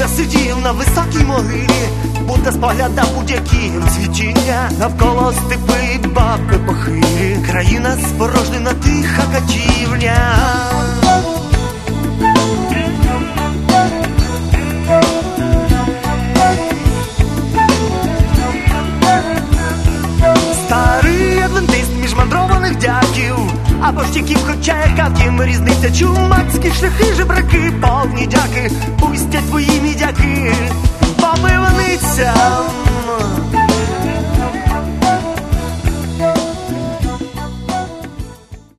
я сидів на високій могилі, будто споглядав будь-які цвітіння. Навколо степи і баби похилі, країна спорожнена, тиха катівня. Старий адвентист між мандрованих дяків, або ж тіків, хоча яка втім різниця. Чумацькі шляхи, жебраки, повні дяки, пустять твої мідяки по пивницям.